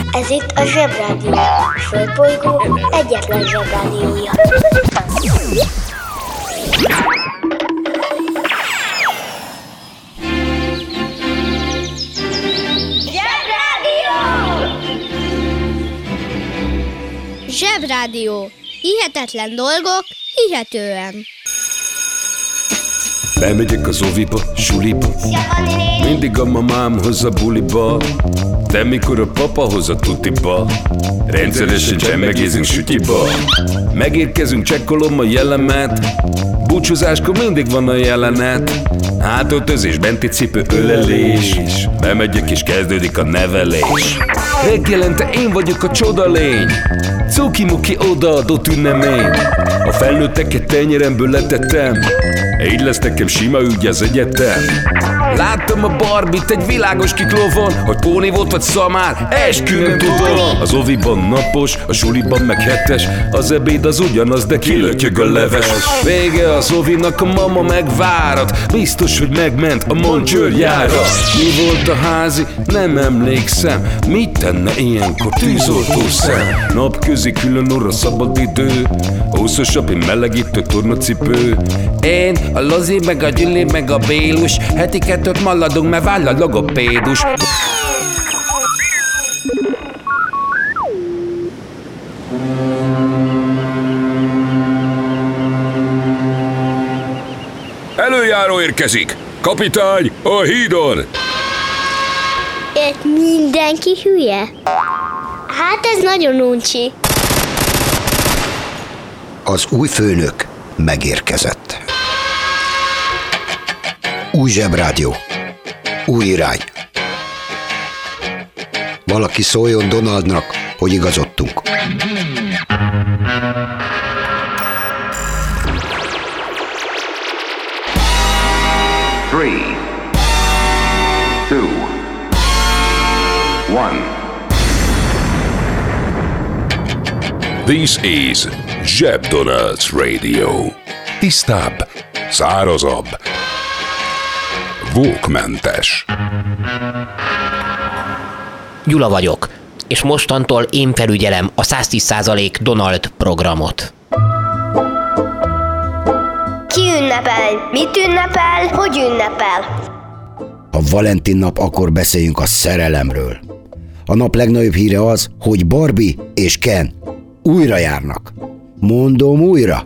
Ez itt a Zsebrádió, a Földbolygó egyetlen Zsebrádiója. Zsebrádió. Hihetetlen dolgok, hihetően. Bemegyek az oviba, suliba, mindig a mamám hoz a buliba, de mikor a papa hoz a tutiba, rendszeresen csemmegézünk sütyiba. Megérkezünk, csekkolom a jellemet, búcsúzáskor mindig van a jelenet. Hátöltözés, benti cipő, ölelés, bemegyek és kezdődik a nevelés. Reggelente én vagyok a csodalény, cuki-muki odaadott ünnemény. A felnőtteket tenyeremből letettem, így lesz nekem sima ügy az egyetem. Láttam a Barbit egy világos kiklovon, hogy póni volt vagy szamár, eskü nem tudom. Az oviban napos, a suliban meg hetes, az ebéd az ugyanaz, de kilötyög a leves. Vége az ovinak, a mama megvárat, biztos, hogy megment a Moncsőrjára. Mi volt a házi? Nem emlékszem, mit tenne ilyenkor tűzoltó szem? Napközi külön orra szabad idő, húszosabb, én melegítő tornacipő. Én, a Lozi, meg a Gyüli, meg a Bélus, heti kettőt maladunk, mert váll a logopédus. Előjáró érkezik! Kapitány, a hídon! Itt mindenki hülye? Hát ez nagyon uncsi. Az új főnök megérkezett. Új Zsebrádió. Új irány. Valaki szóljon Donaldnak, hogy igazodtunk. Three, two, one. This is Zseb Donald's Radio. Tisztább, szárazabb, vókmentes. Gyula vagyok, és mostantól én felügyelem a 110% Donald programot. Ki ünnepel? Mit ünnepel? Hogy ünnepel? A Valentin nap, akkor beszéljünk a szerelemről. A nap legnagyobb híre az, hogy Barbie és Ken újra járnak. Mondom, újra.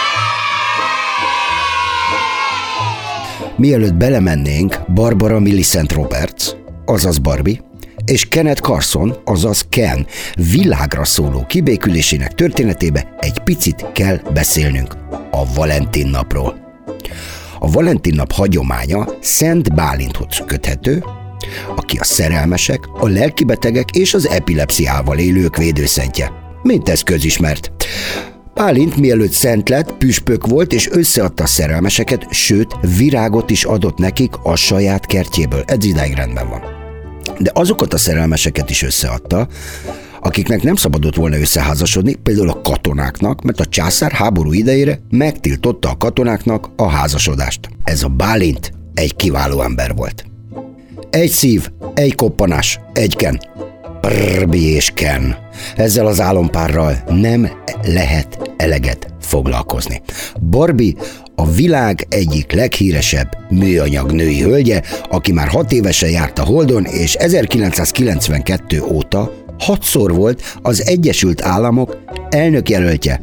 Mielőtt belemennénk, Barbara Millicent Roberts, azaz Barbie, és Kenneth Carson, azaz Ken világra szóló kibékülésének történetébe egy picit kell beszélnünk a Valentin napról. A Valentin nap hagyománya Szent Bálinthoz köthető, aki a szerelmesek, a lelkibetegek és az epilepsziával élők védőszentje. Mint ez közismert. Bálint mielőtt szent lett, püspök volt és összeadta a szerelmeseket, sőt, virágot is adott nekik a saját kertjéből. Ez idáig rendben van. De azokat a szerelmeseket is összeadta, akiknek nem szabadott volna összeházasodni, például a katonáknak, mert a császár háború idejére megtiltotta a katonáknak a házasodást. Ez a Bálint egy kiváló ember volt. Egy szív, egy koppanás, egy Ken. Barbie és Ken. Ezzel az álompárral nem lehet eleget foglalkozni. Barbie a világ egyik leghíresebb műanyag női hölgye, aki már 6 évesen járt a Holdon, és 1992 óta 6-szor volt az Egyesült Államok elnökjelöltje.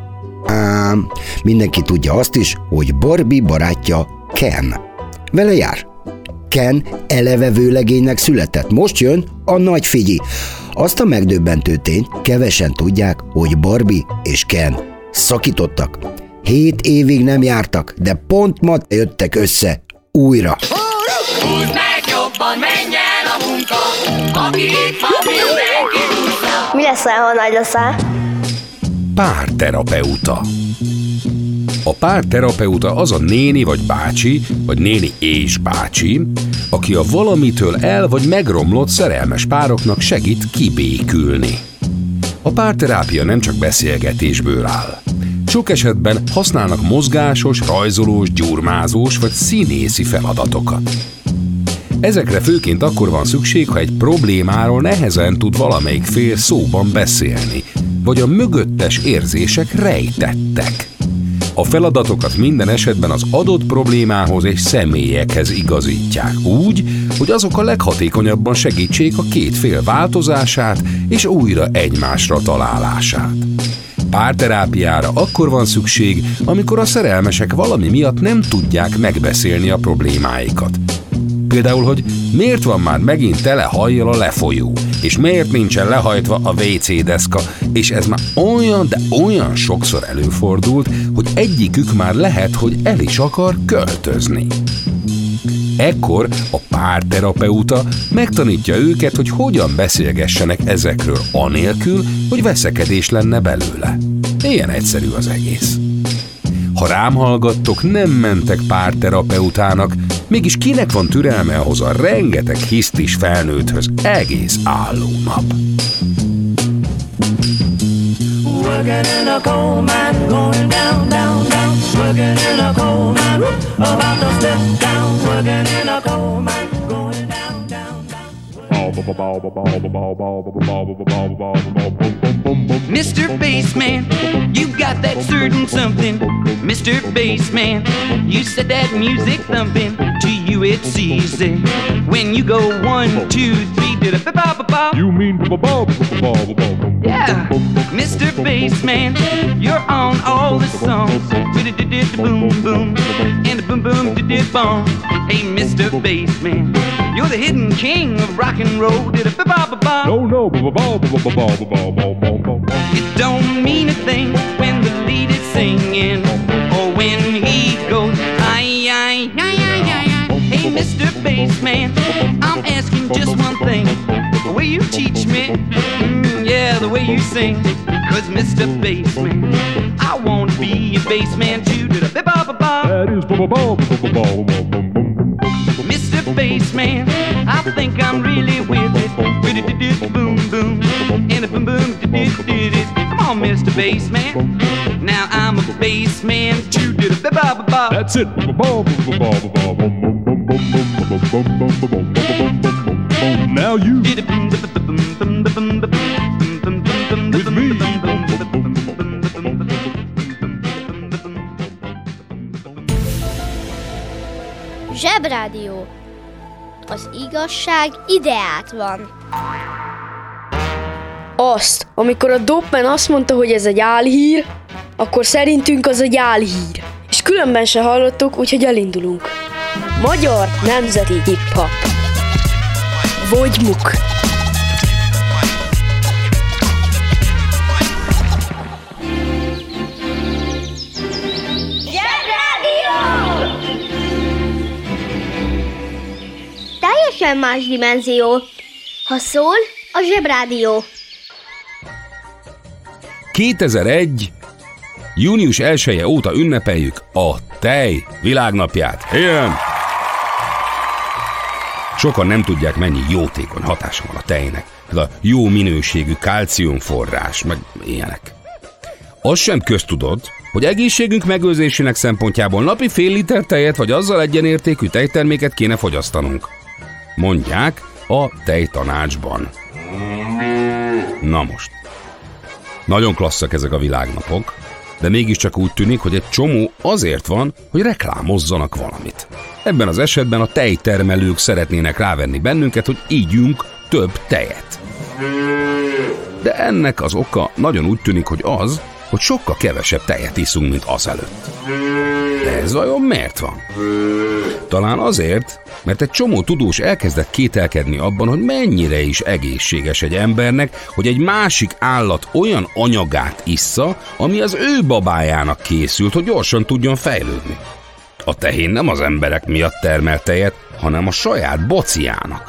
Ám mindenki tudja azt is, hogy Barbie barátja Ken vele jár. Ken eleve vőlegénynek született. Most jön a nagy figyi. Azt a megdöbbentő tényt kevesen tudják, hogy Barbie és Ken szakítottak. 7 évig nem jártak, de pont ma jöttek össze újra. Húzd meg jobban, menj el a munka, aki itt van, mindenki húzza. Mi leszel, ha nagy leszel? Párterapeuta. A párterapeuta az a néni vagy bácsi, vagy néni és bácsi, aki a valamitől el vagy megromlott szerelmes pároknak segít kibékülni. A párterápia nem csak beszélgetésből áll. Sok esetben használnak mozgásos, rajzolós, gyurmázós vagy színészi feladatokat. Ezekre főként akkor van szükség, ha egy problémáról nehezen tud valamelyik fél szóban beszélni, vagy a mögöttes érzések rejtettek. A feladatokat minden esetben az adott problémához és személyekhez igazítják úgy, hogy azok a leghatékonyabban segítsék a két fél változását és újra egymásra találását. Párterápiára akkor van szükség, amikor a szerelmesek valami miatt nem tudják megbeszélni a problémáikat. Például, hogy miért van már megint tele hajjal a lefolyó, és miért nincsen lehajtva a WC deszka, és ez már olyan, de olyan sokszor előfordult, hogy egyikük már lehet, hogy el is akar költözni. Ekkor a párterapeuta megtanítja őket, hogy hogyan beszélgessenek ezekről anélkül, hogy veszekedés lenne belőle. Ilyen egyszerű az egész. Ha rám hallgattok, nem mentek párterapeutának, mégis kinek van türelme ahhoz a rengeteg hisztis felnőtthöz egész álló nap? Working in a coal mine, going down, down, down. Working in a coal mine, about to step down. Working in a coal mine, going down, down, down. Mr. Bassman, you got that certain something. Mr. Bassman, you said that music thumping. To you it's easy. When you go 1, 2, 3, did a ba-ba-ba-ba. You mean ba-ba-ba-ba-ba-ba-ba. Yeah, Mr. Bassman, you're on all the songs. Boom boom, and the boom boom did boom. Hey, Mr. Bassman, you're the hidden king of rock and roll. Did a ba-ba-ba-ba. No, ba-ba-ba-ba-ba-ba-ba-ba-ba. It don't mean a thing when the lead is singing, or when he goes ay ay ay ay ay. Hey, Mr. Bassman, I'm asking just one thing. The way you teach me, yeah, the way you sing. 'Cause Mr. Bassman, I wanna be a bassman too. Did a ba-ba-ba-ba. That is ba-ba-ba-ba-ba-ba-ba-ba. Mr. Bassman, I think I'm really with it. Boom boom, and a boom boom did it. Come on, Mr. Bassman. Now I'm a bassman too. Did a ba-ba-ba-ba. That's it. Now you Did it boom with me. Zsebrádió. Az igazság ideát van. Azt, amikor a Dopman azt mondta, hogy ez egy álhír, akkor szerintünk az egy álhír. És különben se hallottuk, úgyhogy elindulunk. Magyar Nemzeti Hip-Hop. Vogymuk. Teljesen más dimenzió. Ha szól, a Zsebrádió. 2001. június 1-e óta ünnepeljük a tej világnapját. Igen! Sokan nem tudják, mennyi jótékony hatása van a tejnek. Ez a jó minőségű kalciumforrás, meg ilyenek. Az sem köztudott, hogy egészségünk megőrzésének szempontjából napi fél liter tejet vagy azzal egyenértékű tejterméket kéne fogyasztanunk. Mondják a tejtanácsban. Na most. Nagyon klasszak ezek a világnapok, de mégiscsak úgy tűnik, hogy egy csomó azért van, hogy reklámozzanak valamit. Ebben az esetben a tejtermelők szeretnének rávenni bennünket, hogy ígyünk több tejet. De ennek az oka nagyon úgy tűnik, hogy az, hogy sokkal kevesebb tejet iszunk, mint azelőtt. De ez vajon miért van? Talán azért, mert egy csomó tudós elkezdett kételkedni abban, hogy mennyire is egészséges egy embernek, hogy egy másik állat olyan anyagát issza, ami az ő babájának készült, hogy gyorsan tudjon fejlődni. A tehén nem az emberek miatt termel tejet, hanem a saját bociának.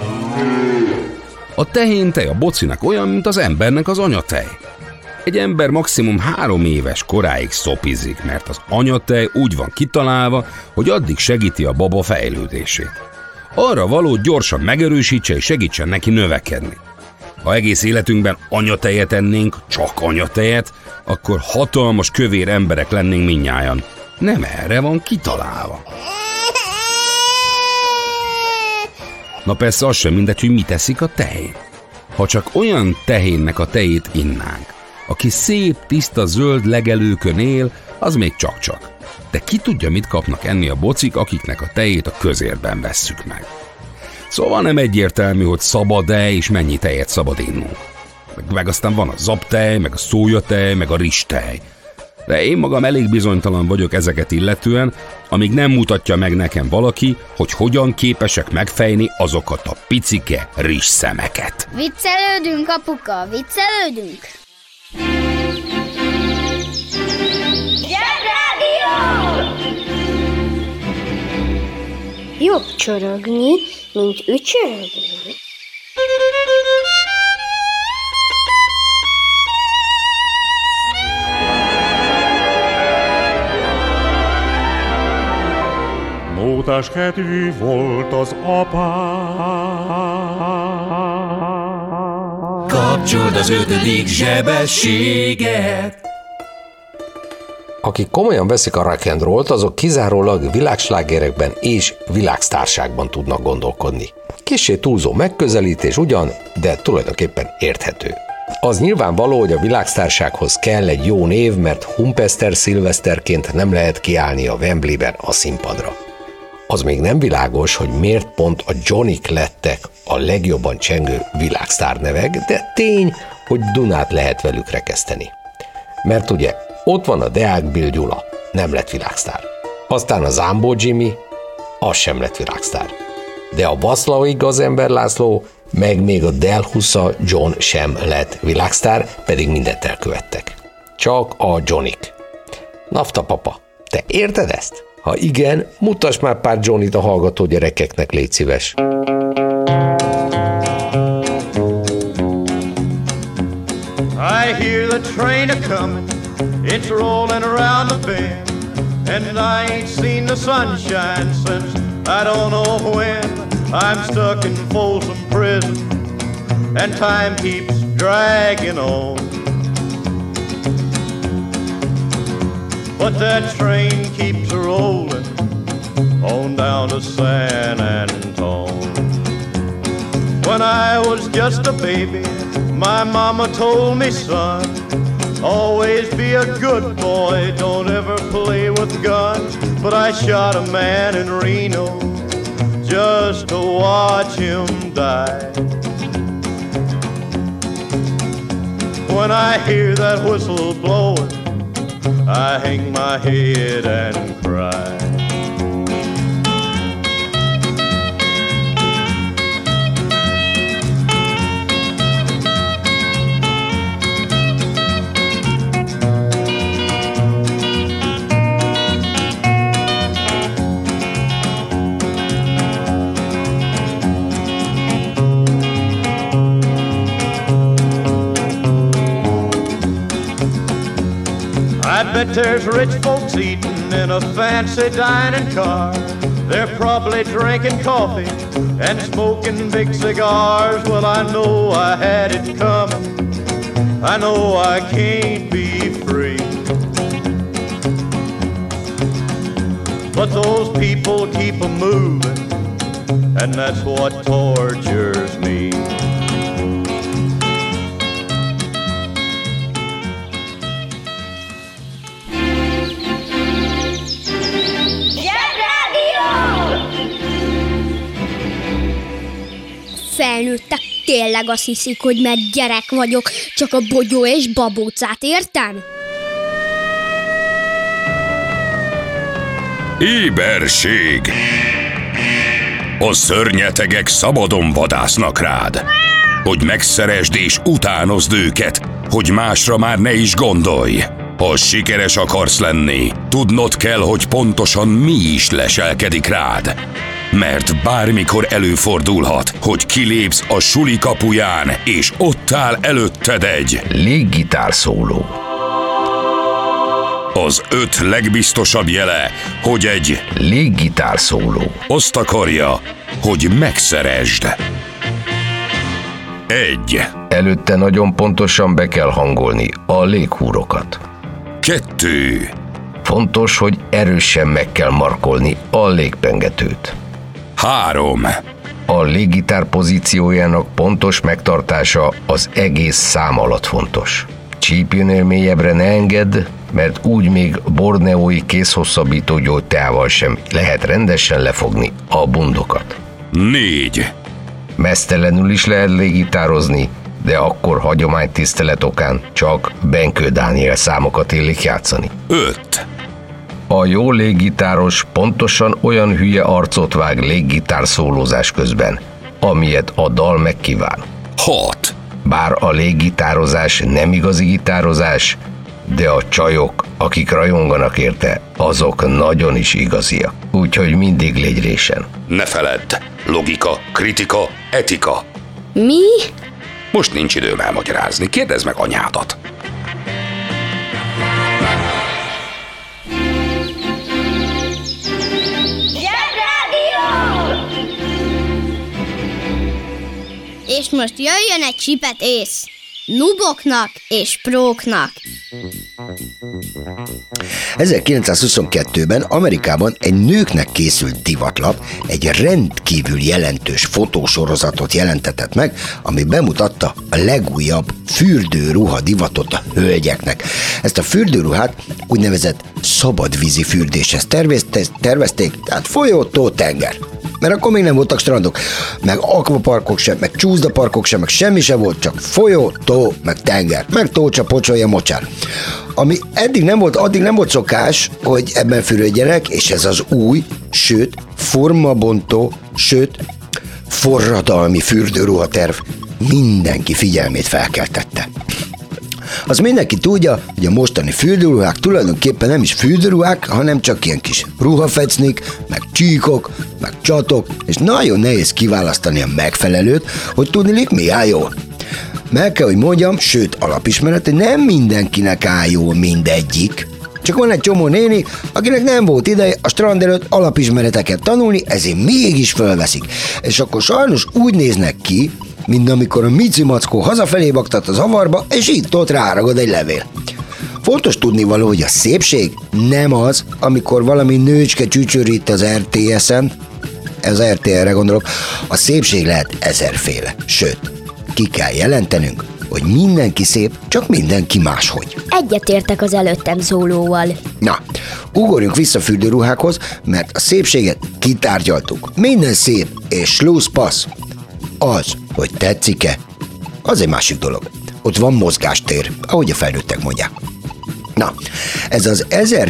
A tehéntej a bocinak olyan, mint az embernek az anyatej. Egy ember maximum 3 éves koráig szopizik, mert az anyatej úgy van kitalálva, hogy addig segíti a baba fejlődését. Arra való, gyorsan megerősítse és segítsen neki növekedni. Ha egész életünkben anyatejet ennénk, csak anyatejet, akkor hatalmas kövér emberek lennénk mindnyájan. Nem erre van kitalálva. Na persze az sem mindegy, hogy mit teszik a tehén. Ha csak olyan tehénnek a tejét innánk, aki szép, tiszta, zöld legelőkön él, az még csak-csak. De ki tudja, mit kapnak enni a bocik, akiknek a tejét a közérben vesszük meg. Szóval nem egyértelmű, hogy szabad-e és mennyi tejet szabad innunk. Meg aztán van a zabtej, meg a szójatej, meg a rizstej. De én magam elég bizonytalan vagyok ezeket illetően, amíg nem mutatja meg nekem valaki, hogy hogyan képesek megfejni azokat a picike rizsszemeket. Viccelődünk, apuka, viccelődünk. Zsebrádió! Jobb csorogni, mint ücsörögni. Mótáskedvű volt az apám. Kapcsold az 5. zsebességet! Akik komolyan veszik a rock and rollt, azok kizárólag világslágerekben és világsztárságban tudnak gondolkodni. Kissé túlzó megközelítés ugyan, de tulajdonképpen érthető. Az nyilvánvaló, hogy a világsztársághoz kell egy jó név, mert Humpester Szilveszterként nem lehet kiállni a Wembleyben a színpadra. Az még nem világos, hogy miért pont a Johnnyk lettek a legjobban csengő világsztárnevek, de tény, hogy Dunát lehet velük rekeszteni. Mert ugye ott van a Deák Bill Gyula, nem lett világsztár. Aztán a Zámbó Jimmy, az sem lett világsztár. De a Vaszlavai Gazember László, meg még a Delhusza John sem lett világsztár, pedig mindent elkövettek. Csak a Johnnyk. Nafta papa, te érted ezt? Ha igen, mutass már pár Johnnyt a hallgató gyerekeknek, légy szíves. I hear the train a-comin', it's rollin' around the bend, and I ain't seen the sunshine since I don't know when. I'm stuck in Folsom Prison, and time keeps dragging on. But that train keeps rollin' on down to San Antone. When I was just a baby, my mama told me, son, always be a good boy, don't ever play with guns. But I shot a man in Reno just to watch him die. When I hear that whistle blowing, I hang my head and cry. I bet there's rich folks eating in a fancy dining car. They're probably drinking coffee and smoking big cigars. Well, I know I had it coming. I know I can't be free. But those people keep a-moving, and that's what tortures me. Felnőttek tényleg azt hiszik, hogy mert gyerek vagyok, csak a bogyó és babócát értem? Éberség! A szörnyetegek szabadon vadásznak rád, hogy megszeresd és utánozd őket, hogy másra már ne is gondolj. Ha sikeres akarsz lenni, tudnod kell, hogy pontosan mi is leselkedik rád. Mert bármikor előfordulhat, hogy kilépsz a suli kapuján, és ott áll előtted egy léggitárszóló. Az 5 legbiztosabb jele, hogy egy léggitárszóló azt akarja, hogy megszeresd. 1. Előtte nagyon pontosan be kell hangolni a léghúrokat. 2. Fontos, hogy erősen meg kell markolni a légpengetőt. 3. A léggitár pozíciójának pontos megtartása az egész szám alatt fontos. Csípjénél mélyebbre ne engedd, mert úgy még borneói kézhosszabbító gyógyteával sem lehet rendesen lefogni a bundokat. 4. Meztelenül is lehet léggitározni, de akkor hagyománytisztelet okán csak Benkő Dániel számokat illik játszani. 5. A jó léggitáros pontosan olyan hülye arcot vág léggitár szólózás közben, amilyet a dal megkíván. 6. Bár a léggitározás nem igazi gitározás, de a csajok, akik rajonganak érte, azok nagyon is igaziak. Úgyhogy mindig légy résen. Ne feledd, logika, kritika, etika. Mi? Most nincs időm elmagyarázni, kérdezd meg anyádat. És most jöjjön egy csipet ész. Nuboknak és próknak. 1922-ben Amerikában egy nőknek készült divatlap egy rendkívül jelentős fotósorozatot jelentetett meg, ami bemutatta a legújabb fürdőruha divatot a hölgyeknek. Ezt a fürdőruhát úgynevezett szabadvízi fürdéshez tervezték, tehát folyó, tó, tenger. Mert akkor még nem voltak strandok, meg akvaparkok sem, meg csúszdaparkok sem, meg semmi sem volt, csak folyó, tó, meg tenger, meg tócsa, pocsolya, mocsár. Ami addig nem volt szokás, hogy ebben fürödjenek, és ez az új, sőt, formabontó, sőt, forradalmi fürdőruhaterv mindenki figyelmét felkeltette. Az mindenki tudja, hogy a mostani fürdőruhák tulajdonképpen nem is fürdőruhák, hanem csak ilyen kis ruhafecnik, meg csíkok, meg csatok, és nagyon nehéz kiválasztani a megfelelőt, hogy tudnilik mi áll jól. Meg kell, hogy mondjam, sőt alapismeret, hogy nem mindenkinek áll jól mindegyik. Csak van egy csomó néni, akinek nem volt ideje a strand előtt alapismereteket tanulni, ezért mégis fölveszik. És akkor sajnos úgy néznek ki, mint amikor a Mici Mackó hazafelé baktat az avarba, és itt-ott ráragad egy levél. Fontos tudnivaló, hogy a szépség nem az, amikor valami nőcske csücsörít az RTS-en, az RTL-re gondolok, a szépség lehet ezerféle. Sőt, ki kell jelentenünk, hogy mindenki szép, csak mindenki máshogy. Egyetértek az előttem szólóval. Na, ugorjunk vissza fürdőruhákhoz, mert a szépséget kitárgyaltuk. Minden szép és slusszpassz. Az, hogy tetszik-e, az egy másik dolog. Ott van mozgástér, ahogy a felnőttek mondják. Na, ez az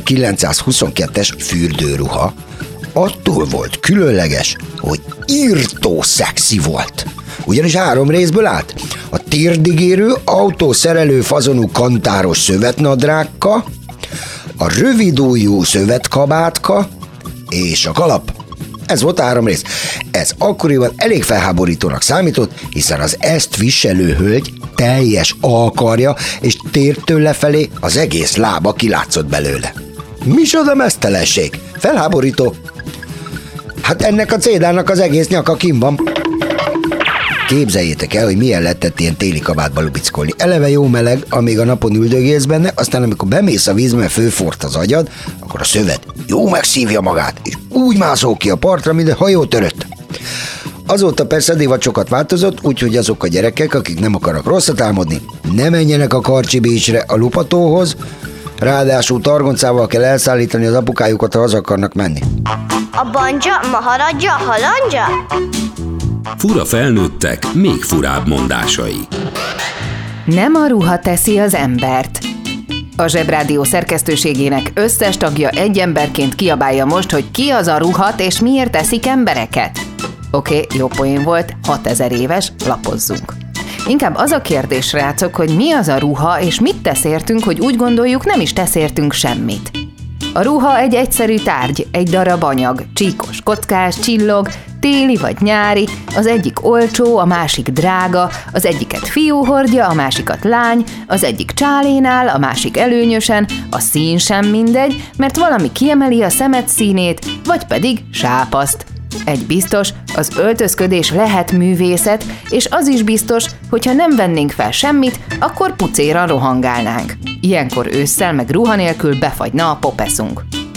1922-es fürdőruha attól volt különleges, hogy írtó szexi volt. Ugyanis 3 részből állt. A térdigérő, autószerelő fazonú kantáros szövetnadrágka, a rövidujjú szövetkabátka és a kalap. Ez volt 3 rész. Ez akkoriban elég felháborítónak számított, hiszen az ezt viselő hölgy teljes alkarja, és tértől lefelé az egész lába kilátszott belőle. Micsoda meztelenség? Felháborító. Hát ennek a cédának az egész nyaka kim van. Képzeljétek el, hogy milyen lehetett ilyen téli kabátba lubickolni. Eleve jó meleg, amíg a napon üldögélsz benne, aztán amikor bemész a vízbe, mert főfort az agyad, akkor a szövet jó megszívja magát, és úgy mászol ki a partra, mint a hajó törött. Azóta persze divat sokat változott, úgyhogy azok a gyerekek, akik nem akarnak rosszat álmodni, ne menjenek a Karcsi Beachre a lupatóhoz, ráadásul targoncával kell elszállítani az apukájukat, ha haza akarnak menni. A banja, maharadja, halandja? Fura felnőttek, még furább mondásai. Nem a ruha teszi az embert. A Zsebrádió szerkesztőségének összes tagja egy emberként kiabálja most, hogy ki az a ruhat és miért teszik embereket. Oké, jó poén volt, 6000 éves, lapozzunk. Inkább az a kérdés, srácok, hogy mi az a ruha, és mit tesz értünk, hogy úgy gondoljuk, nem is tesz értünk semmit. A ruha egy egyszerű tárgy, egy darab anyag, csíkos, kockás, csillog, téli vagy nyári, az egyik olcsó, a másik drága, az egyiket fiú hordja, a másikat lány, az egyik csálénál, a másik előnyösen, a szín sem mindegy, mert valami kiemeli a szemed színét, vagy pedig sápaszt. Egy biztos, az öltözködés lehet művészet, és az is biztos, hogyha nem vennénk fel semmit, akkor pucéran rohangálnánk. Ilyenkor ősszel meg ruha nélkül befagyna a popeszunk.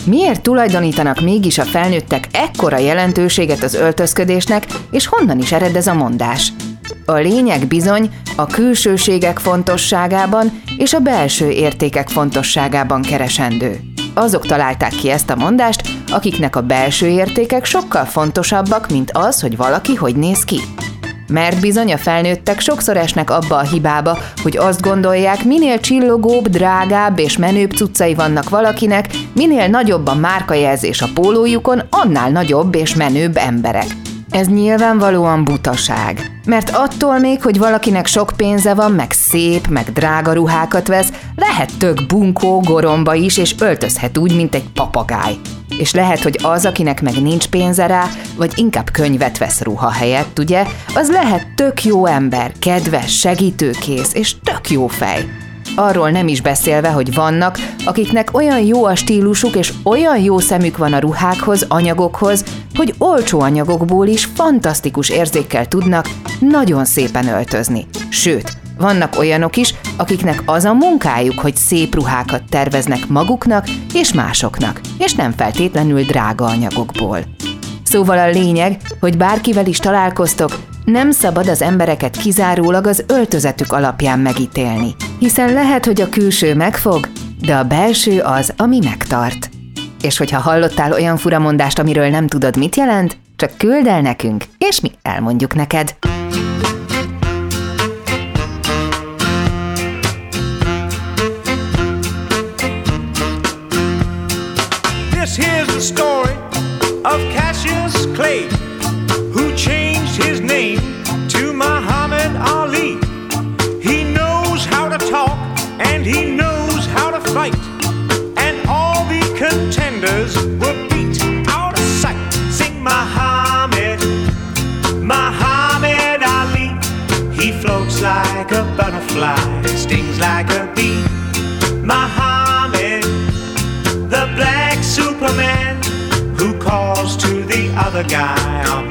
Miért tulajdonítanak mégis a felnőttek ekkora jelentőséget az öltözködésnek, és honnan is ered ez a mondás? A lényeg bizony a külsőségek fontosságában és a belső értékek fontosságában keresendő. Azok találták ki ezt a mondást, akiknek a belső értékek sokkal fontosabbak, mint az, hogy valaki hogy néz ki. Mert bizony a felnőttek sokszor esnek abba a hibába, hogy azt gondolják, minél csillogóbb, drágább és menőbb cuccai vannak valakinek, minél nagyobb a márkajelzés a pólójukon, annál nagyobb és menőbb emberek. Ez nyilvánvalóan butaság. Mert attól még, hogy valakinek sok pénze van, meg szép, meg drága ruhákat vesz, lehet tök bunkó, goromba is, és öltözhet úgy, mint egy papagáj. És lehet, hogy az, akinek meg nincs pénze rá, vagy inkább könyvet vesz ruha helyett, ugye, az lehet tök jó ember, kedves, segítőkész, és tök jó fej. Arról nem is beszélve, hogy vannak, akiknek olyan jó a stílusuk, és olyan jó szemük van a ruhákhoz, anyagokhoz, hogy olcsó anyagokból is fantasztikus érzékkel tudnak nagyon szépen öltözni. Sőt, vannak olyanok is, akiknek az a munkájuk, hogy szép ruhákat terveznek maguknak és másoknak, és nem feltétlenül drága anyagokból. Szóval a lényeg, hogy bárkivel is találkoztok, nem szabad az embereket kizárólag az öltözetük alapján megítélni, hiszen lehet, hogy a külső megfog, de a belső az, ami megtart. És hogyha hallottál olyan furamondást, amiről nem tudod, mit jelent, csak küld el nekünk, és mi elmondjuk neked. This here's the story of Cassius Clay, who changed his name to Muhammad Ali. He knows how to talk and he knows how to fight, and all the contenders were beat out of sight. Sing Muhammad, Muhammad Ali. He floats like a butterfly, stings like a bee. Muhammad, the black Superman, who calls to the other guy, I'm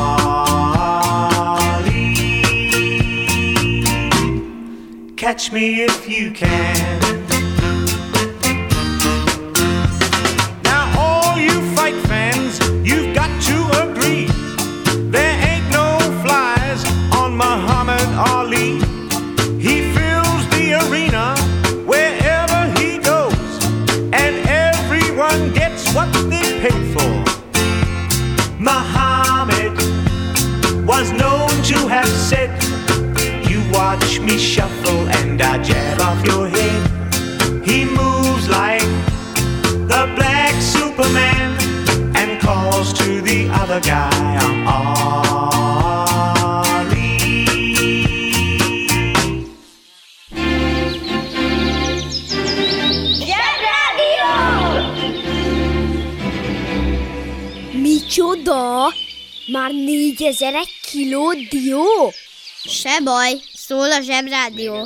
Ali. Catch me if you can. Now all you fight fans, you've got to agree, there ain't no flies on Muhammad Ali. He fills the arena wherever he goes, and everyone gets what they pay for. Muhammad was known to have said, you watch me shuffle and I jab off your head. He moves like the black Superman and calls to the other guy, I'm Ali. Zsebrádió! Micsoda? Már 4000 kiló dió? Se baj, szól a Zsebrádió.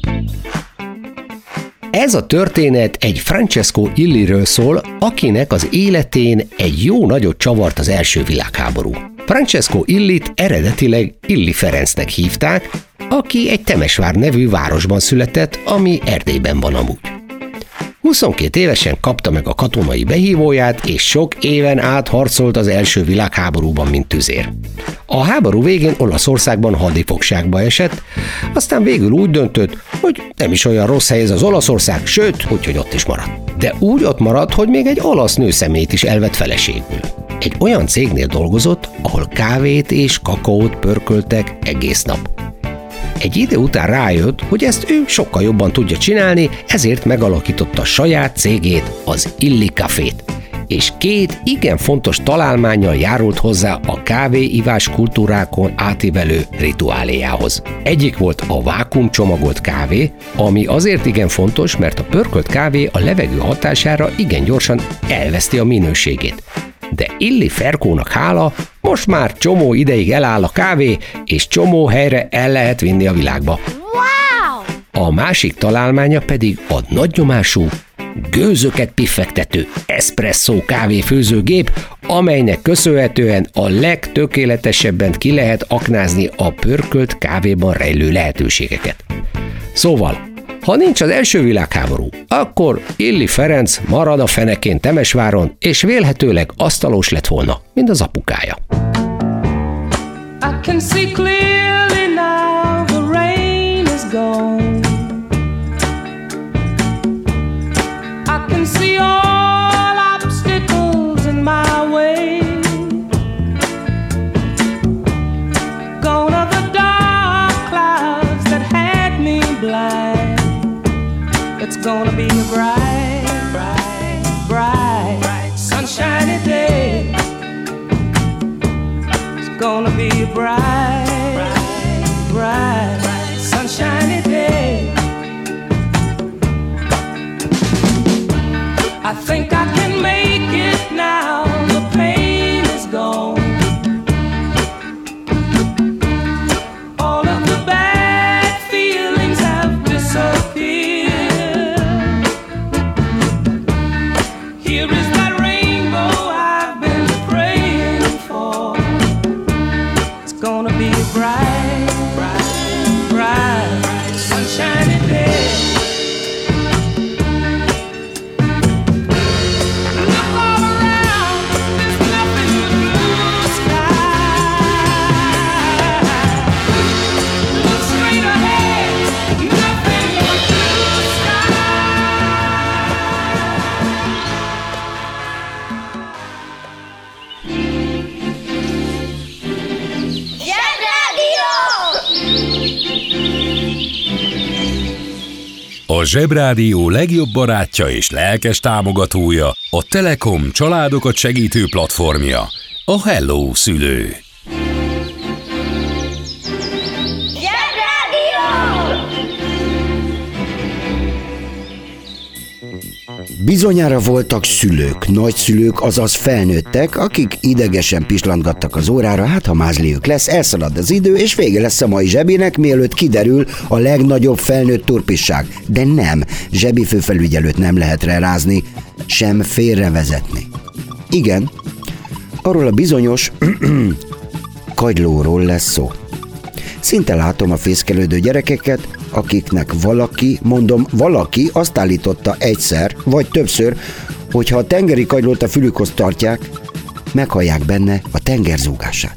Ez a történet egy Francesco Illiről szól, akinek az életén egy jó nagyot csavart az első világháború. Francesco Illit eredetileg Illy Ferencnek hívták, aki egy Temesvár nevű városban született, ami Erdélyben van amúgy. 22 évesen kapta meg a katonai behívóját, és sok éven át harcolt az első világháborúban, mint tüzér. A háború végén Olaszországban hadifogságba esett, aztán végül úgy döntött, hogy nem is olyan rossz hely ez az Olaszország, sőt, hogy ott is maradt. De úgy ott maradt, hogy még egy olasz nőszemét is elvett feleségül. Egy olyan cégnél dolgozott, ahol kávét és kakaót pörköltek egész nap. Egy idő után rájött, hogy ezt ő sokkal jobban tudja csinálni, ezért megalakította saját cégét, az Illy Cafét. És két igen fontos találmánnyal járult hozzá a kávéivás kultúrákon átívelő rituáléjához. Egyik volt a vákuumcsomagolt kávé, ami azért igen fontos, mert a pörkölt kávé a levegő hatására igen gyorsan elveszti a minőségét. De Illy Ferkónak hála, most már csomó ideig eláll a kávé, és csomó helyre el lehet vinni a világba. Wow! A másik találmánya pedig a nagynyomású, gőzöket piffegtető espresszó kávéfőzőgép, amelynek köszönhetően a legtökéletesebben ki lehet aknázni a pörkölt kávéban rejlő lehetőségeket. Szóval, Ha nincs az első világháború, akkor Illy Ferenc marad a fenekén Temesváron, és vélhetőleg asztalos lett volna, mint az apukája. I can see clearly now, the rain is gone. I can see all obstacles in my way. Gone are the dark clouds that had me blind. It's gonna be a bright, bright, bright, bright, sunshiny day. It's gonna be a bright, bright, bright, bright, sunshiny day. I think I can make it now, the pain is gone. All of the bad feelings have disappeared. Here is that rainbow I've been praying for. It's gonna be a bright, bright, bright, bright, sunshiny day. A Zsebrádió legjobb barátja és lelkes támogatója, a Telekom családokat segítő platformja, a Hello Szülő. Bizonyára voltak szülők, nagyszülők, azaz felnőttek, akik idegesen pislantgattak az órára, hát ha mázliük lesz, elszalad az idő, és vége lesz a mai zsebének, mielőtt kiderül a legnagyobb felnőtt turpisság. De nem, zsebi főfelügyelőt nem lehet rázni, sem félrevezetni. Igen, arról a bizonyos kagylóról lesz szó. Szinte látom a fészkelődő gyerekeket, akiknek valaki azt állította egyszer, vagy többször, hogy ha a tengeri kagylót a fülükhoz tartják, meghallják benne a tenger zúgását.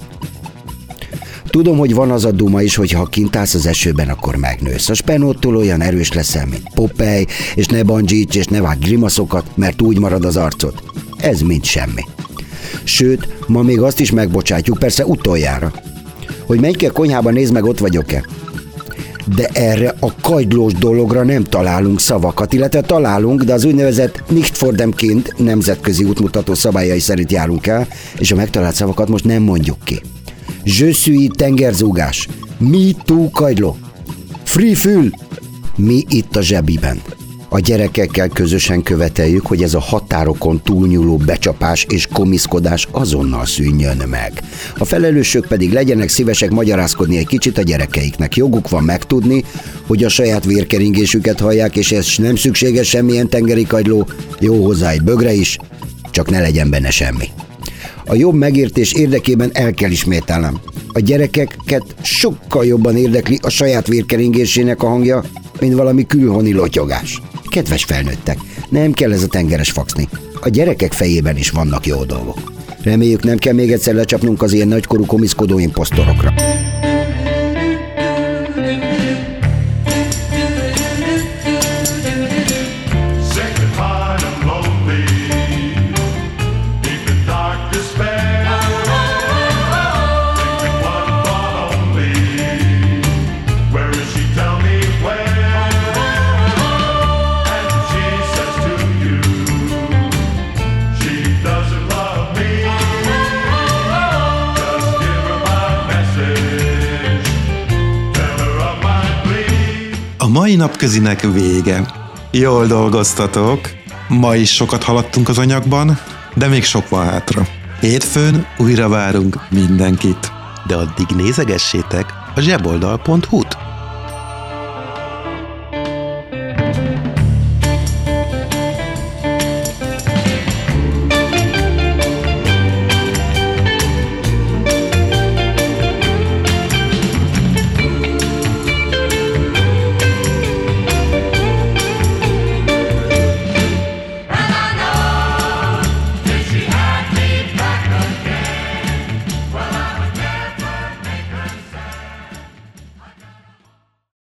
Tudom, hogy van az a duma is, hogy ha kint állsz az esőben, akkor megnősz. A spenóttól olyan erős leszel, mint Popeye, és ne bandzsíts, és ne vágj grimaszokat, mert úgy marad az arcod. Ez mind semmi. Sőt, ma még azt is megbocsátjuk, persze utoljára, hogy menj ki a konyhába, nézd meg, ott vagyok-e. De erre a kagylós dologra nem találunk szavakat, illetve találunk, de az úgynevezett nicht vor dem Kind nemzetközi útmutató szabályai szerint járunk el, és a megtalált szavakat most nem mondjuk ki. Je suis tengerzúgás, me too kagyló, free fül, mi itt a zsebiben. A gyerekekkel közösen követeljük, hogy ez a határokon túlnyúló becsapás és komiszkodás azonnal szűnjön meg. A felelősök pedig legyenek szívesek magyarázkodni egy kicsit a gyerekeiknek. Joguk van megtudni, hogy a saját vérkeringésüket hallják, és ez nem szükséges semmilyen tengeri kagyló, jó hozzá egy bögre is, csak ne legyen benne semmi. A jobb megértés érdekében el kell ismételnem. A gyerekeket sokkal jobban érdekli a saját vérkeringésének a hangja, mint valami külhoni lotyogás. Kedves felnőttek, nem kell ez a tengeres faxni. A gyerekek fejében is vannak jó dolgok. Reméljük, nem kell még egyszer lecsapnunk az ilyen nagykorú komiszkodó imposztorokra. A mai napközinek vége. Jól dolgoztatok, ma is sokat haladtunk az anyagban, de még sok van hátra. Hétfőn újra várunk mindenkit. De addig nézegessétek a zseboldal.hu-t.